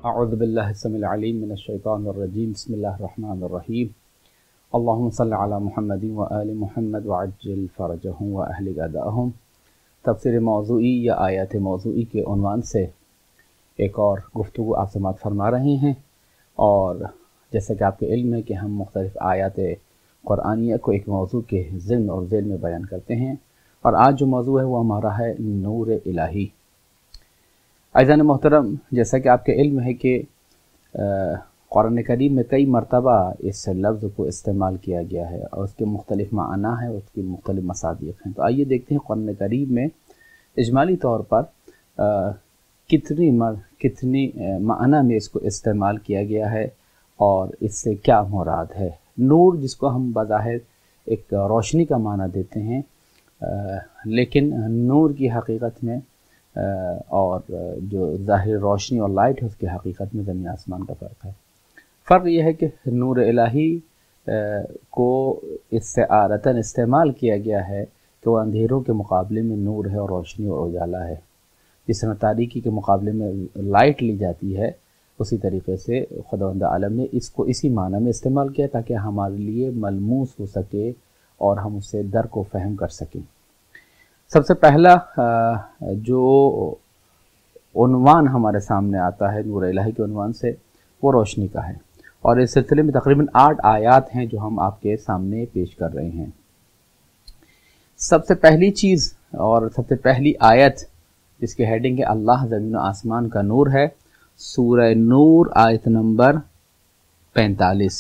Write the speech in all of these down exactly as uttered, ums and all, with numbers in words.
اعوذ باللہ السمیع العلیم من الشیطان الرجیم بسم اللہ الرحمن الرحیم اللہم صل علی محمد و آل محمد وعجل فرجہم و اہلک اداءہم۔ تفسیر موضوعی یا آیات موضوعی کے عنوان سے ایک اور گفتگو آپ سماعت فرما رہے ہیں، اور جیسا کہ آپ کے علم ہے کہ ہم مختلف آیات قرآنیہ کو ایک موضوع کے ضمن اور ذیل میں بیان کرتے ہیں، اور آج جو موضوع ہے وہ ہمارا ہے نور الہی۔ عزیزان محترم، جیسا کہ آپ کے علم ہے کہ قرآن کریم میں کئی مرتبہ اس لفظ کو استعمال کیا گیا ہے اور اس کے مختلف معنی ہیں، اس کی مختلف مصادیق ہیں۔ تو آئیے دیکھتے ہیں قرآن کریم میں اجمالی طور پر کتنی مر کتنی معنی میں اس کو استعمال کیا گیا ہے اور اس سے کیا مراد ہے۔ نور، جس کو ہم بظاہر ایک روشنی کا معنی دیتے ہیں، لیکن نور کی حقیقت میں اور جو ظاہر روشنی اور لائٹ ہے اس کی حقیقت میں زمین آسمان کا فرق ہے۔ فرق یہ ہے کہ نور الہی کو اس سے آرتاً استعمال کیا گیا ہے کہ وہ اندھیروں کے مقابلے میں نور ہے اور روشنی اور اجالا ہے۔ جس طرح تاریکی کے مقابلے میں لائٹ لی جاتی ہے، اسی طریقے سے خداوند عالم نے اس کو اسی معنی میں استعمال کیا تاکہ ہمارے لیے ملموس ہو سکے اور ہم اسے درک و فہم کر سکیں۔ سب سے پہلا جو عنوان ہمارے سامنے آتا ہے نور الہی کے عنوان سے، وہ روشنی کا ہے، اور اس سلسلے میں تقریباً آٹھ آیات ہیں جو ہم آپ کے سامنے پیش کر رہے ہیں۔ سب سے پہلی چیز اور سب سے پہلی آیت جس کے ہیڈنگ ہے اللہ زمین و آسمان کا نور ہے، سورہ نور آیت نمبر پینتالیس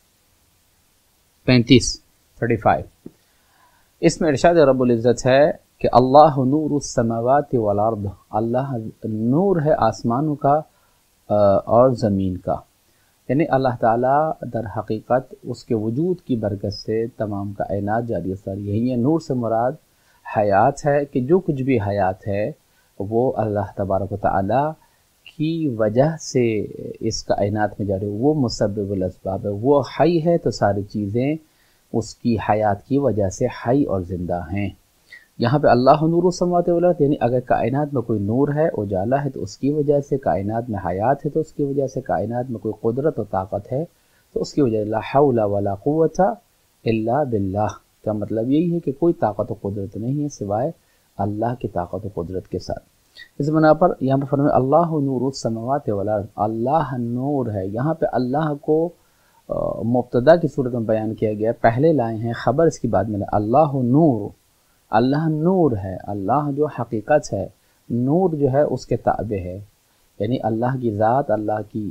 پینتیس تھرٹی فائیو۔ اس میں ارشاد رب العزت ہے کہ اللہ نور السماوات والارض، اللہ نور ہے آسمانوں کا اور زمین کا، یعنی اللہ تعالیٰ در حقیقت اس کے وجود کی برکت سے تمام کائنات جاری و ساری۔ یہی ہے نور سے مراد حیات ہے، کہ جو کچھ بھی حیات ہے وہ اللہ تبارک و تعالیٰ کی وجہ سے اس کائنات میں جاری، وہ مسبب الاسباب ہے، وہ حی ہے تو ساری چیزیں اس کی حیات کی وجہ سے حی اور زندہ ہیں۔ یہاں پہ اللہ نور السماوات والارض، یعنی اگر کائنات میں کوئی نور ہے، اجالا ہے، تو اس کی وجہ سے، کائنات میں حیات ہے تو اس کی وجہ سے، کائنات میں کوئی قدرت و طاقت ہے تو اس کی وجہ سے، لا حول ولا قوت الا باللہ کا مطلب یہی ہے کہ کوئی طاقت و قدرت نہیں ہے سوائے اللہ کی طاقت و قدرت کے ساتھ۔ اس بنا پر یہاں پہ فرمایا اللہ نور السماوات والارض، اللہ نور ہے۔ یہاں پہ اللہ کو مبتدا کی صورت میں بیان کیا گیا، پہلے لائے ہیں خبر، اس کی بعد میں اللہ نور، اللہ نور ہے، اللہ جو حقیقت ہے، نور جو ہے اس کے تابع ہے، یعنی اللہ کی ذات، اللہ کی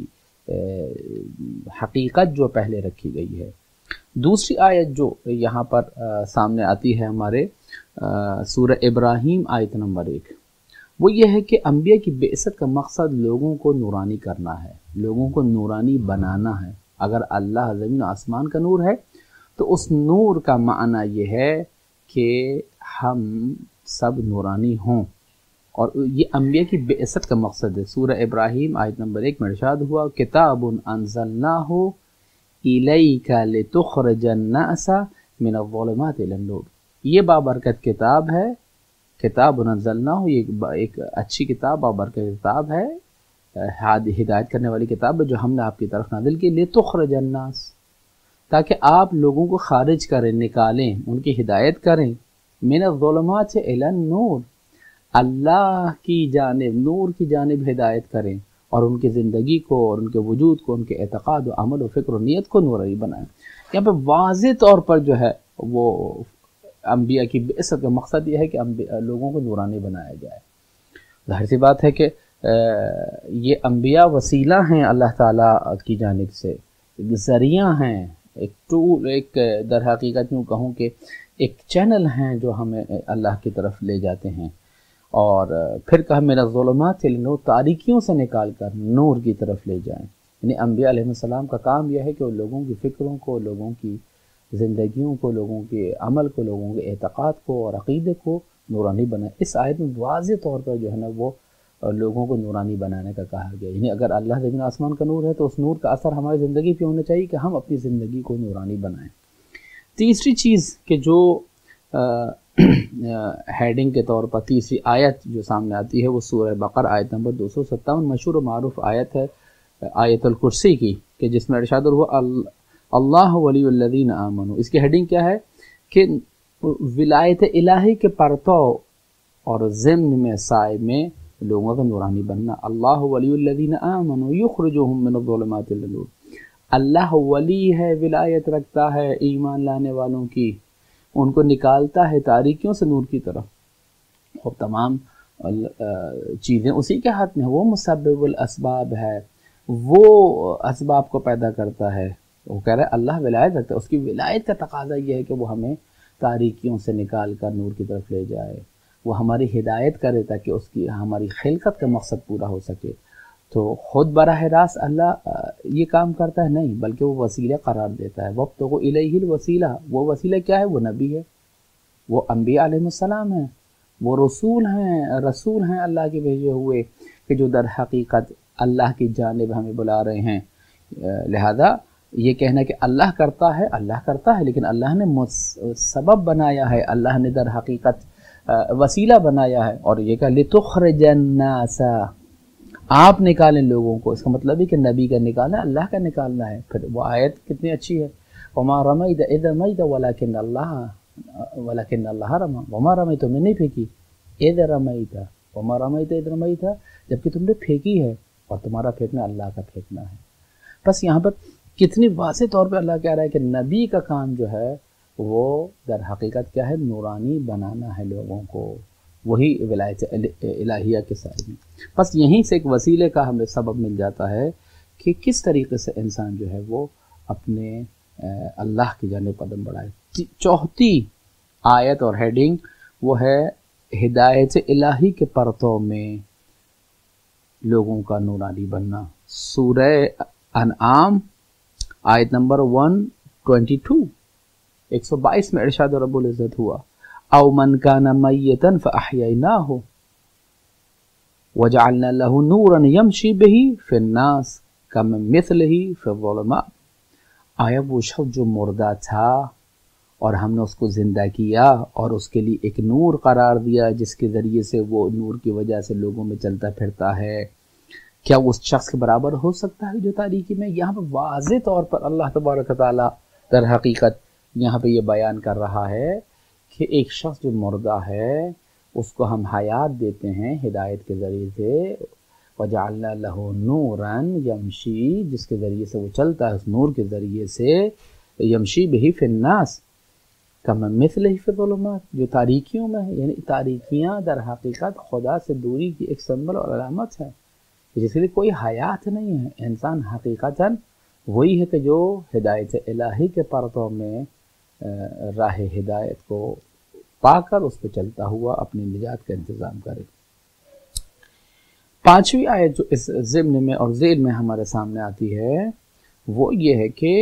حقیقت جو پہلے رکھی گئی ہے۔ دوسری آیت جو یہاں پر سامنے آتی ہے ہمارے سورہ ابراہیم آیت نمبر ایک، وہ یہ ہے کہ انبیاء کی بعثت کا مقصد لوگوں کو نورانی کرنا ہے، لوگوں کو نورانی بنانا ہے۔ اگر اللہ زمین و آسمان کا نور ہے تو اس نور کا معنی یہ ہے کہ ہم سب نورانی ہوں، اور یہ انبیاء کی بعثت کا مقصد ہے۔ سورہ ابراہیم آیت نمبر ایک میں ارشاد ہوا کتاب انزلناہ الیک لتخرج الناس من الظلمات الی النور، یہ بابرکت کتاب ہے، کتاب انزلناہ، یہ ایک اچھی کتاب، بابرکت کتاب ہے، ہدایت کرنے والی کتاب ہے جو ہم نے آپ کی طرف نازل کی، لتخرج الناس، تاکہ آپ لوگوں کو خارج کریں، نکالیں، ان کی ہدایت کریں، من الظلمات الی النور، اللہ کی جانب، نور کی جانب ہدایت کریں، اور ان کی زندگی کو اور ان کے وجود کو، ان کے اعتقاد و عمل و فکر و نیت کو نورانی بنائیں۔ یہاں پہ واضح طور پر جو ہے وہ انبیاء کی بعثت کا مقصد یہ ہے کہ لوگوں کو نورانی بنایا جائے۔ ظاہر سی بات ہے کہ یہ انبیاء وسیلہ ہیں اللہ تعالیٰ کی جانب سے، ذریعہ ہیں، ایک ٹول، ایک در حقیقت یوں کہوں کہ ایک چینل ہیں جو ہمیں اللہ کی طرف لے جاتے ہیں، اور پھر کہا من الظلمات الی النور، تاریکیوں سے نکال کر نور کی طرف لے جائیں۔ یعنی انبیاء علیہ السلام کا کام یہ ہے کہ وہ لوگوں کی فکروں کو، لوگوں کی زندگیوں کو، لوگوں کے عمل کو، لوگوں کے اعتقاد کو اور عقیدے کو نورانی بنائیں۔ اس آیت میں واضح طور پر جو ہے نا وہ لوگوں کو نورانی بنانے کا کہا گیا، یعنی اگر اللہ زمین آسمان کا نور ہے تو اس نور کا اثر ہماری زندگی پہ ہونا چاہیے کہ ہم اپنی زندگی کو نورانی بنائیں۔ تیسری چیز کہ جو ہیڈنگ کے طور پر تیسری آیت جو سامنے آتی ہے وہ سورہ بقرہ آیت نمبر دو سو ستاون، مشہور و معروف آیت ہے آیت الکرسی کی کہ جس میں ارشاد ہوا اللہ ولی الذین آمنوا، اس کی ہیڈنگ کیا ہے کہ ولایت الہی کے پرتو اور ضمن میں سائے میں لوگوں کا نورانی بننا. اللہ ولی الذین آمنوا یخرجہم من الظلمات الی النور، اللہ ولی ہے، ولایت رکھتا ہے ایمان لانے والوں کی، ان کو نکالتا ہے تاریکیوں سے نور کی طرف. اور تمام چیزیں اسی کے ہاتھ میں، وہ مسبب الاسباب ہے، وہ اسباب کو پیدا کرتا ہے. وہ کہہ رہا ہے اللہ ولایت رکھتا ہے، اس کی ولایت کا تقاضا یہ ہے کہ وہ ہمیں تاریکیوں سے نکال کر نور کی طرف لے جائے، وہ ہماری ہدایت کرے تاکہ اس کی ہماری خلقت کا مقصد پورا ہو سکے. تو خود براہ راست اللہ یہ کام کرتا ہے نہیں، بلکہ وہ وسیلہ قرار دیتا ہے. وابتغوا الیہ الوسیلہ، وہ وسیلہ کیا ہے؟ وہ نبی ہے، وہ انبیاء علیہ السلام ہیں، وہ رسول ہیں رسول ہیں اللہ کے بھیجے ہوئے کہ جو در حقیقت اللہ کی جانب ہمیں بلا رہے ہیں. لہذا یہ کہنا کہ اللہ کرتا ہے، اللہ کرتا ہے، لیکن اللہ نے سبب بنایا ہے، اللہ نے در حقیقت وسیلہ بنایا ہے. اور یہ کہ لتخرج الناس، آپ نکالیں لوگوں کو، اس کا مطلب ہے کہ نبی کا نکالنا اللہ کا نکالنا ہے. پھر وہ آیت کتنی اچھی ہے، وما رمیت اذ رمیت ولکن اللہ ولکن اللہ رمی، وما رمیت، تم نے نہیں پھینکی، اذ رمیت، وما رمیت اذ رمیت، جبکہ تم نے پھینکی ہے، اور تمہارا پھینکنا اللہ کا پھینکنا ہے. بس یہاں پر کتنی واضح طور پہ اللہ کہہ رہا ہے کہ نبی کا کام جو ہے وہ در حقیقت کیا ہے؟ نورانی بنانا ہے لوگوں کو، وہی ولایت الہیہ کے سائے میں. بس یہیں سے ایک وسیلے کا ہمیں سبب مل جاتا ہے کہ کس طریقے سے انسان جو ہے وہ اپنے اللہ کی جانب قدم بڑھائے. چوتھی آیت اور ہیڈنگ وہ ہے ہدایت الہی کے پرتو میں لوگوں کا نورانی بننا. سورہ انعام آیت نمبر ون ٹوینٹی ٹو ایک سو بائیس میں ارشاد رب العزت ہوا او من کان میتا فاحییناہ وجعلنا له نورا یمشی بہ فی الناس کمن مثلہ فی الظلمات. آیا وہ شخص جو مردہ تھا اور ہم نے اس کو زندہ کیا اور اس کے لیے ایک نور قرار دیا جس کے ذریعے سے وہ نور کی وجہ سے لوگوں میں چلتا پھرتا ہے، کیا اس شخص کے برابر ہو سکتا ہے جو تاریکی میں؟ یہاں پر واضح طور پر اللہ تبارک و تعالیٰ در حقیقت یہاں پہ یہ بیان کر رہا ہے کہ ایک شخص جو مردہ ہے اس کو ہم حیات دیتے ہیں ہدایت کے ذریعے سے، وجعلنا لہ نورا یمشی، جس کے ذریعے سے وہ چلتا ہے اس نور کے ذریعے سے، یمشی بہ فی الناس کمن مثلہ فی الظلمات، جو تاریکیوں میں ہے. یعنی تاریکیاں در حقیقت خدا سے دوری کی ایک سمبل اور علامت ہے، جس کے لیے کوئی حیات نہیں ہے. انسان حقیقتاً وہی ہے کہ جو ہدایت الہی کے پرتو میں راہ ہدایت کو پا کر اس پہ چلتا ہوا اپنی نجات کا انتظام کرے. پانچویں آیت جو اس ضمن میں اور ذیل میں ہمارے سامنے آتی ہے وہ یہ ہے کہ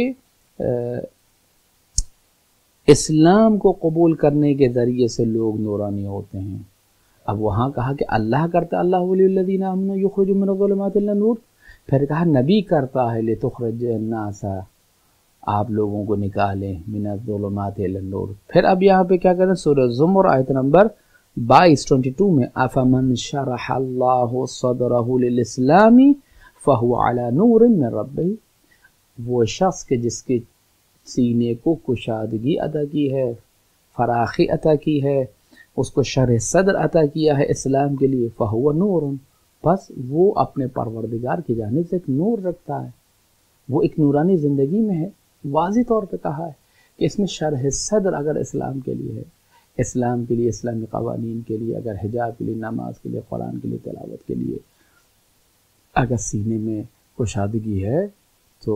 اسلام کو قبول کرنے کے ذریعے سے لوگ نورانی ہوتے ہیں. اب وہاں کہا کہ اللہ کرتا، اللہ ولی الذین آمنوا یخرجون من الظلمات الی النور، پھر کہا نبی کرتا ہے لتخرج الناس، آپ لوگوں کو نکالیں من الظلمات الی النور. پھر اب یہاں پہ کیا کریں؟ سورہ زمر آیت نمبر بائیس ٹوینٹی ٹو میں افمن شرح اللہ صدرہ للاسلام فہو علی نور من ربہ، وہ شخص کے جس کے سینے کو کشادگی عطا کی ہے، فراخی عطا کی ہے، اس کو شرح صدر عطا کیا ہے اسلام کے لیے، فہو نور، بس وہ اپنے پروردگار کی جانب سے ایک نور رکھتا ہے، وہ ایک نورانی زندگی میں ہے. واضح طور پہ کہا ہے کہ اس میں شرح صدر اگر اسلام کے لیے ہے، اسلام کے لیے، اسلامی قوانین کے لیے، اگر حجاب کے لیے، نماز کے لیے، قرآن کے لیے، تلاوت کے لیے اگر سینے میں کشادگی ہے تو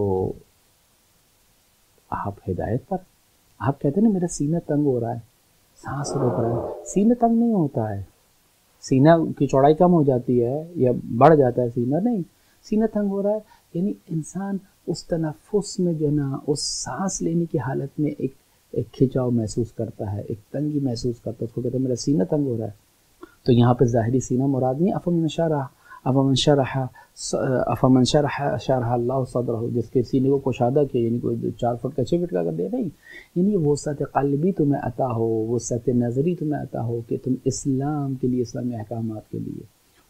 آپ ہدایت پر. آپ کہتے ہیں نا میرا سینہ تنگ ہو رہا ہے، سانس روک رہا ہے، سینہ تنگ نہیں ہوتا ہے، سینہ کی چوڑائی کم ہو جاتی ہے یا بڑھ جاتا ہے سینہ، نہیں، سینہ تنگ ہو رہا ہے یعنی انسان اس تنفس میں جو نا اس سانس لینے کی حالت میں ایک ایک کھچاؤ محسوس کرتا ہے، ایک تنگی محسوس کرتا ہے، اس کو کہتے ہیں میرا سینہ تنگ ہو رہا ہے. تو یہاں پہ ظاہری سینہ مراد نہیں، افمن شرح افمن شرح افمن شرح شرح اللہ صدرہ، جس کے سینے کو کشادہ کیا، یعنی کوئی چار فٹ کا چھ فٹ کا کر دیا، نہیں، یعنی وسعت قلبی تمہیں عطا ہو، وسعت نظری تمہیں عطا ہو کہ تم اسلام کے لیے، اسلامی احکامات کے لیے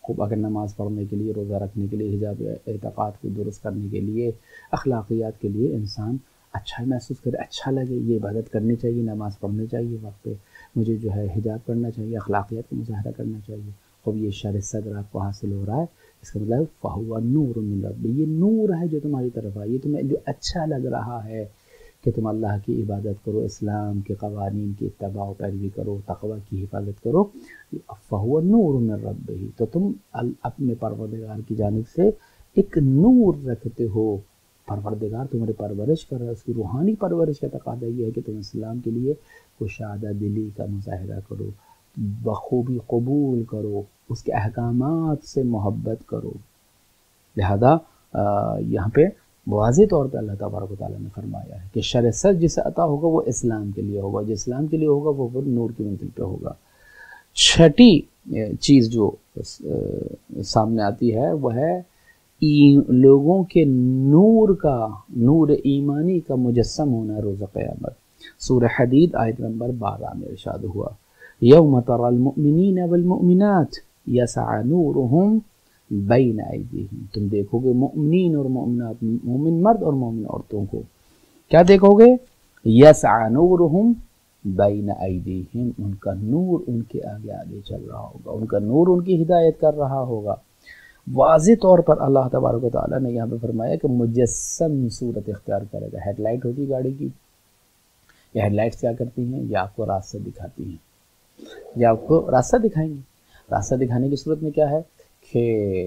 خوب اگر نماز پڑھنے کے لیے، روزہ رکھنے کے لیے، حجاب اعتقاد کو درست کرنے کے لیے، اخلاقیات کے لیے انسان اچھا محسوس کرے، اچھا لگے، یہ عبادت کرنی چاہیے، نماز پڑھنی چاہیے وقت پہ، مجھے جو ہے حجاب کرنا چاہیے، اخلاقیات کا مظاہرہ کرنا چاہیے، اب یہ شرح صدر آپ کو حاصل ہو رہا ہے، اس کا مطلب فہو نور من ربی، یہ نور ہے جو تمہاری طرف آئی، یہ تمہیں جو اچھا لگ رہا ہے کہ تم اللہ کی عبادت کرو، اسلام کے قوانین کی اتباع و پیروی کرو، تقوی کی حفاظت کرو، فہو نور من ربی، تو تم اپنے پروردگار کی جانب سے ایک نور رکھتے ہو، پروردگار تمہاری پرورش کر رہا ہے، اس کی روحانی پرورش کا تقاضا یہ ہے کہ تم اسلام کے لیے کشادہ دلی کا مظاہرہ کرو، بخوبی قبول کرو، اس کے احکامات سے محبت کرو۔ لہذا یہاں پہ واضح طور پہ اللہ تبارک و تعالیٰ نے فرمایا ہے کہ شرع صدر جسے عطا ہوگا وہ اسلام کے لیے ہوگا، جو اسلام کے لیے ہوگا وہ پھر نور کی منزل پہ ہوگا۔ چھٹی چیز جو سامنے آتی ہے وہ ہے لوگوں کے نور کا، نور ایمانی کا مجسم ہونا روز قیامت۔ سورہ حدید آیت نمبر بارہ میں ارشاد ہوا، یوم تری المؤمنین والمؤمنات یسعی نورہم بین ایدیہم، تم دیکھو گے مؤمنین اور مؤمنات، مومن مرد اور مومن عورتوں کو کیا دیکھو گے؟ یسعی نورہم بین ایدیہم، ان کا نور ان کے آگے آگے چل رہا ہوگا، ان کا نور ان کی ہدایت کر رہا ہوگا۔ واضح طور پر اللہ تبارک و تعالیٰ نے یہاں پہ فرمایا کہ مجسم صورت اختیار کرے گا۔ ہیڈ لائٹ ہوتی گاڑی کی، یہ ہیڈ لائٹس کیا کرتی ہیں؟ یہ آپ کو راستہ دکھاتی ہیں، یہ آپ کو راستہ دکھائیں گے۔ راستہ دکھانے کی صورت میں کیا ہے کہ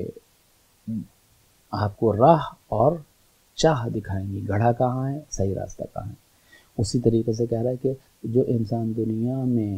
آپ کو راہ اور چاہ دکھائیں گی، گڑھا کہاں ہے، صحیح راستہ کہاں ہے۔ اسی طریقے سے کہہ رہا ہے کہ جو انسان دنیا میں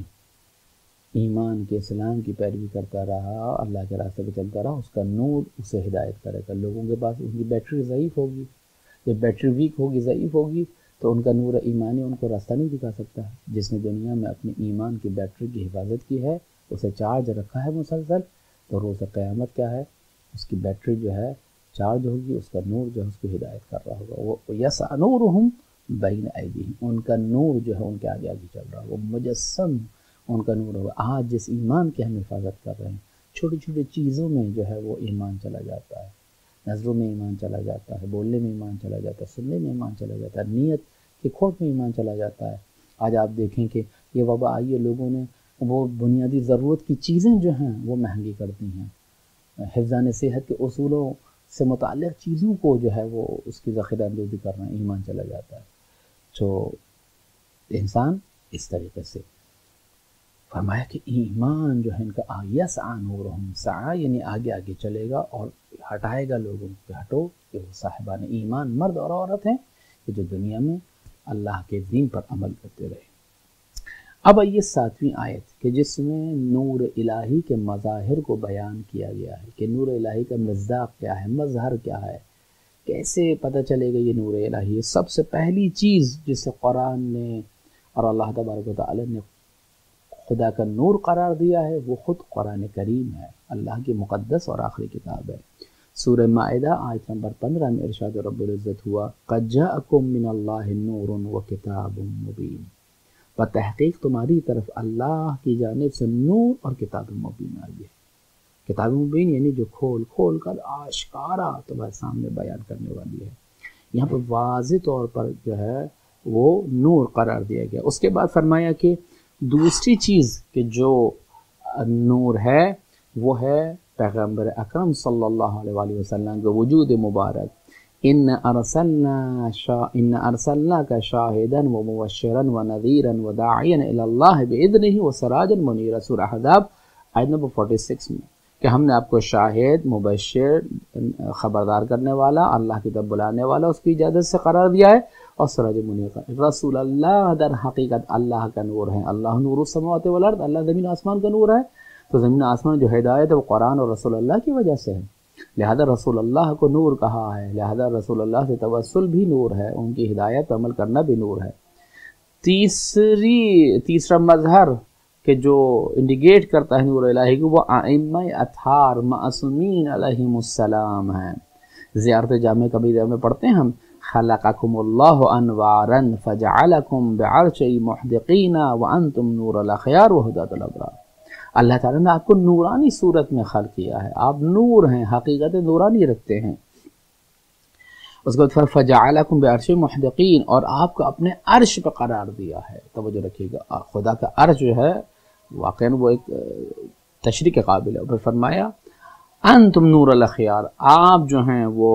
ایمان کے، اسلام کی پیروی کرتا رہا، اللہ کے راستے پہ چلتا رہا، اس کا نور اسے ہدایت کرے گا۔ لوگوں کے پاس ان کی بیٹری ضعیف ہوگی، جب بیٹری ویک ہوگی، ضعیف ہوگی، تو ان کا نور ایمانی ان کو راستہ نہیں دکھا سکتا ہے۔ جس نے دنیا میں اپنی ایمان کی بیٹری کی حفاظت کی ہے، اسے چارج رکھا ہے مسلسل، تو روز قیامت کیا ہے، اس کی بیٹری جو ہے چارج ہوگی، اس کا نور جو ہے اس کی ہدایت کر رہا ہوگا۔ وہ یسعی نورہم بین ایدیہم، ان کا نور جو ہے ان کے آگے آگے چل رہا ہوگا، مجسم ان کا نور ہوگا۔ آج جس ایمان کی ہم حفاظت کر رہے ہیں، چھوٹی چھوٹی چیزوں میں جو ہے وہ ایمان چلا جاتا ہے، نظروں میں ایمان چلا جاتا ہے، بولنے میں ایمان چلا جاتا ہے، سننے میں ایمان چلا جاتا ہے، نیت کے کھوٹ میں ایمان چلا جاتا ہے۔ آج آپ دیکھیں کہ یہ وبا آئی ہے، لوگوں نے وہ بنیادی ضرورت کی چیزیں جو ہیں وہ مہنگی کر دی ہیں، حفظان صحت کے اصولوں سے متعلق چیزوں کو جو ہے وہ اس کی ذخیرہ اندوزی کر رہے ہیں، ایمان چلا جاتا ہے۔ تو انسان اس طریقے سے فرمایا کہ ایمان جو ہے ان کا یسعی نورہم، سعی یعنی آگے آگے چلے گا اور ہٹائے گا لوگوں کو، ہٹو کہ وہ صاحبان ایمان مرد اور عورت ہیں کہ جو دنیا میں اللہ کے دین پر عمل کرتے رہے۔ اب آئیے ساتویں آیت کہ جس میں نور الہی کے مظاہر کو بیان کیا گیا ہے کہ نور الہی کا مصداق کیا ہے، مظہر کیا ہے، کیسے پتہ چلے گا یہ نور الہی ہے۔ سب سے پہلی چیز جسے قرآن نے اور اللہ تبارک و تعالی نے خدا کا نور قرار دیا ہے وہ خود قرآن کریم ہے، اللہ کی مقدس اور آخری کتاب ہے۔ سورہ مائدہ آیت نمبر پندرہ میں ارشاد رب العزت ہوا، قد جاءکم من اللہ نور وکتاب مبین، بتحقیق تمہاری طرف اللہ کی جانب سے نور اور کتاب مبین آئی ہے۔ کتاب مبین یعنی جو کھول کھول کر آشکارا تمہارے سامنے بیان کرنے والی ہے۔ یہاں پر واضح طور پر جو ہے وہ نور قرار دیا گیا۔ اس کے بعد فرمایا کہ دوسری چیز کہ جو نور ہے وہ ہے پیغمبر اکرم صلی اللہ علیہ وآلہ وسلم کے وجود مبارک۔ ان ارسلنا شا ان ارسلناک شاہدا ومبشرا ونذیرا وداعیا الی اللہ باذنہ وسراجا منیرا، سورہ احزاب آیت نمبر چھیالیس میں، کہ ہم نے آپ کو شاہد، مبشر، خبردار کرنے والا، اللہ کی طرف بلانے والا اس کی اجازت سے قرار دیا ہے، اور سراج منیر، رسول اللہ در حقیقت اللہ کا نور ہے۔ اللہ نور السماوات والارض، اللہ زمین آسمان کا نور ہے، تو زمین آسمان جو ہدایت ہے وہ قرآن اور رسول اللہ کی وجہ سے ہے، لہذا رسول اللہ کو نور کہا ہے، لہذا رسول اللہ سے توسل بھی نور ہے، ان کی ہدایت پر عمل کرنا بھی نور ہے۔ تیسری تیسرا مظہر کہ جو انڈیکیٹ کرتا ہے نور الہی کو وہ ائمہ اطہار معصومین علیہم السلام ہیں۔ زیارت جامع کبیرہ میں پڑھتے ہیں ہم، خلقکم اللہ انوارا فجعلکم بعرشہ محدقین وانتم نور الاخیار وہداۃ الابرار۔ اللہ تعالیٰ نے آپ کو نورانی صورت میں خلق کیا ہے، آپ نور ہیں، حقیقت نورانی رکھتے ہیں۔ اس کے بعد فَجَعَلَكُمْ بِعَرْشِهِ مُحْدِقِينَ، اور آپ کو اپنے عرش پہ قرار دیا ہے۔ توجہ رکھیے گا، خدا کا عرش جو ہے واقعاً وہ ایک تشریح کے قابل ہے۔ پھر فرمایا انتم نور الاخیار، آپ جو ہیں وہ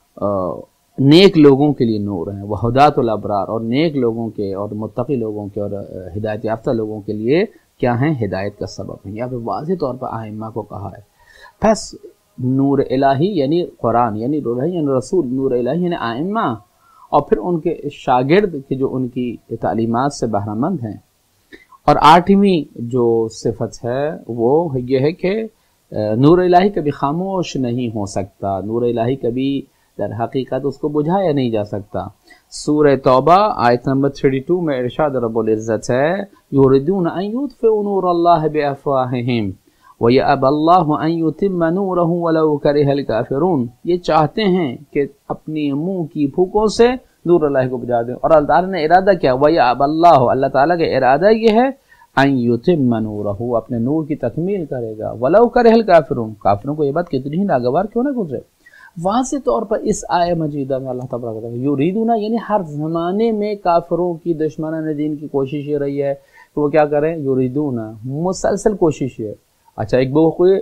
نیک لوگوں کے لیے نور ہیں، وہدات الابرار، اور نیک لوگوں کے اور متقی لوگوں کے اور ہدایت یافتہ لوگوں کے لیے کیا ہیں؟ ہدایت کا سبب ہیں۔ یہاں پہ واضح طور پر ائمہ کو کہا ہے۔ پس نور الہی یعنی قرآن، یعنی نور الہی یعنی رسول، نور الہی یعنی ائمہ، اور پھر ان کے شاگرد کہ جو ان کی تعلیمات سے بہرہ مند ہیں۔ اور آٹھویں جو صفت ہے وہ یہ ہے کہ نور الہی کبھی خاموش نہیں ہو سکتا، نور الہی کبھی در حقیقت اس کو بجھایا نہیں جا سکتا۔ سورہ توبہ آیت نمبر بتیس میں ارشاد رب العزت ہے یریدون ان یطفئوا نور اللہ بافواہہم وَيَأْبَى اللَّهُ أَن يُتِمَّ نُورَهُ وَلَوْ كَرِهَ الْكَافِرُونَ، یہ چاہتے ہیں کہ اپنی منہ کی پھوکوں سے نور اللہ کو بجھا دیں، اور اللہ تعالیٰ نے ارادہ کیا، وَيَأْبَى اللَّهُ، اللہ تعالیٰ کا ارادہ یہ ہے، أَن يُتِمَّ نُورَهُ، اپنے نور کی تکمیل کرے گا، وَلَوْ كَرِهَ الْكَافِرُونَ، کافروں کو یہ بات کتنی ہی ناگوار کیوں نہ گزرے۔ واضح طور پر اس آیہ مجیدہ میں اللہ تبارک و تعالیٰ یریدون یعنی ہر زمانے میں کافروں کی، دشمنان دین کی کوشش یہ رہی ہے کہ وہ کیا کریں، یریدون مسلسل کوشش ہے۔ اچھا، ایک بوقوی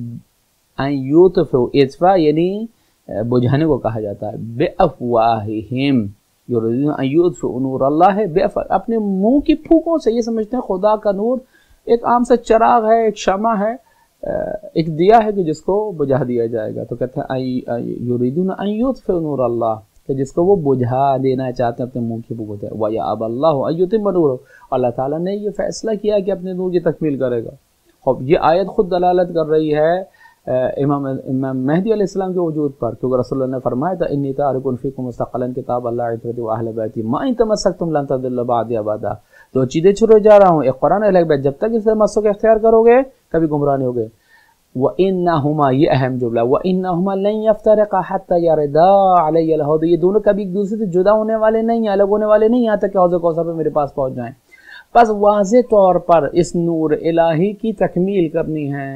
ان یطفئوا، اطفاء یعنی بجھانے کو کہا جاتا ہے، بے افواہہم، یریدون ان یطفئوا نور اللہ بے افواہ، اپنے منہ کی پھوکوں سے۔ یہ سمجھتے ہیں خدا کا نور ایک عام سا چراغ ہے، ایک شمع ہے، ایک دیا ہے کہ جس کو بجھا دیا جائے گا، تو کہتے ہیں یریدون ان یطفئوا نور اللہ، کہ جس کو وہ بجھا دینا چاہتے ہیں اپنے منہ کی پھوکوں سے۔ وَيَأْبَى اللَّهُ أَن يُتِمَّ نُورَهُ، اللہ تعالیٰ نے یہ فیصلہ کیا کہ اپنے نور کی تکمیل کرے گا۔ خب یہ آیت خود دلالت کر رہی ہے امام امام مہدی علیہ السلام کے وجود پر، کیونکہ رسول اللہ نے فرمایا تھا انی تارک فیکم مستقلا کتاب اللہ عترتی واہل بیتی ما ان تمسکتم لن تضلوا بعدی ابدا، دو چیزیں چھوڑے جا رہا ہوں، ایک قرآن اہل بیت، جب تک اسے مسلک اختیار کرو گے کبھی گمراہ نہیں ہوگے۔ وَإِنَّهُمَا، یہ اہم جملہ، وَإِنَّهُمَا لَن يَفْتَرِقَا حَتَّى يَرِدَا عَلَيَّ الْحَوْضَ، یہ دونوں کبھی ایک دوسرے سے جدا ہونے والے نہیں ہیں، الگ ہونے والے نہیں، یہاں تک کہ حوض کوثر پہ میرے پاس پہنچ جائیں۔ بس واضح طور پر اس نور الہی کی تکمیل کرنی ہے۔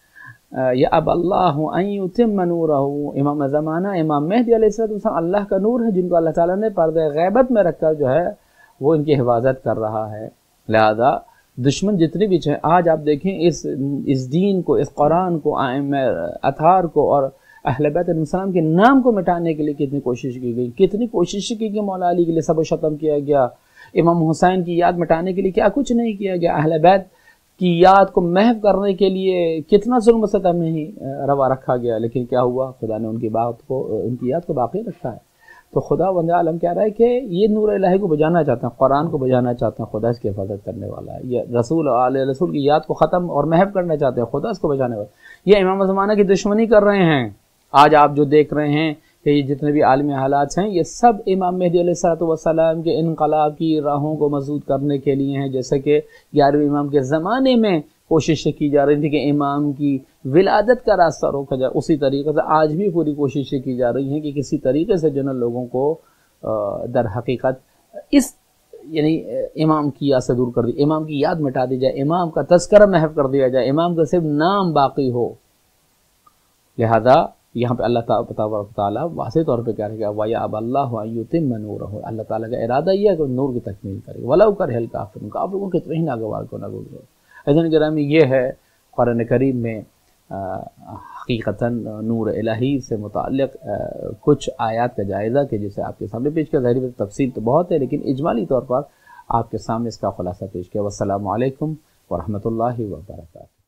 یا اب اللہ ان یتم نورہ، امام زمانہ امام مہدی علیہ السلام اللہ کا نور ہے، جن کو اللہ تعالیٰ نے پردہ غیبت میں رکھ کر جو ہے وہ ان کی حفاظت کر رہا ہے۔ لہذا دشمن جتنے بھی ہیں، آج آپ دیکھیں اس اس دین کو، اس قرآن کو، ائمہ اطہار کو اور اہل بیت علیہ السلام کے نام کو مٹانے کے لیے کتنی کوشش کی گئی، کتنی کوشش کی کہ مولا علی کے لیے سب و شتم کیا گیا، امام حسین کی یاد مٹانے کے لیے کیا کچھ نہیں کیا گیا، اہل بیت کی یاد کو محو کرنے کے لیے کتنا ظلم و ستم نہیں روا رکھا گیا، لیکن کیا ہوا، خدا نے ان کی بات کو، ان کی یاد کو باقی رکھا ہے۔ تو خدا وند عالم کہہ رہا ہے کہ یہ نور الہی کو بجانا چاہتے ہیں، قرآن کو بجانا چاہتے ہیں، خدا اس کی حفاظت کرنے والا ہے۔ یہ رسول آل رسول کی یاد کو ختم اور محو کرنا چاہتے ہیں، خدا اس کو بجانے والا ہے۔ یہ امام زمانہ کی دشمنی کر رہے ہیں۔ آج آپ جو دیکھ رہے ہیں کہ یہ جتنے بھی عالمی حالات ہیں، یہ سب امام مہدی علیہ السلام کے انقلاب کی راہوں کو مضبوط کرنے کے لیے ہیں۔ جیسے کہ گیارہویں امام کے زمانے میں کوششیں کی جا رہی تھی کہ امام کی ولادت کا راستہ روکا جائے، اسی طریقے سے آج بھی پوری کوششیں کی جا رہی ہیں کہ کسی طریقے سے جن لوگوں کو در حقیقت اس یعنی امام کی یاد سے دور کر دی، امام کی یاد مٹا دی جائے، امام کا تذکرہ محو کر دیا جائے، امام کا صرف نام باقی ہو۔ لہذا یہاں پہ اللہ تبارک تعالیٰ واضح طور پہ کہہ رہے گا وَيَأْبَى اللَّهُ أَن يُتِمَّ نُورَهُ، اللہ تعالیٰ کا ارادہ یہ ہے کہ نور کی تکمیل کرے، وَلَوْ كَرِهَ الْكَافِرُونَ، کافروں کو کتنے ہی ناگوار کو نہ گزرے۔ اذن گرامی، یہ ہے قرآن کریم میں حقیقتاً نور الہی سے متعلق کچھ آیات کا جائزہ کہ جسے آپ کے سامنے پیش کیا۔ ظاہر تفصیل تو بہت ہے، لیکن اجمالی طور پر آپ کے سامنے اس کا خلاصہ پیش کیا۔ والسلام علیکم ورحمۃ اللہ وبرکاتہ۔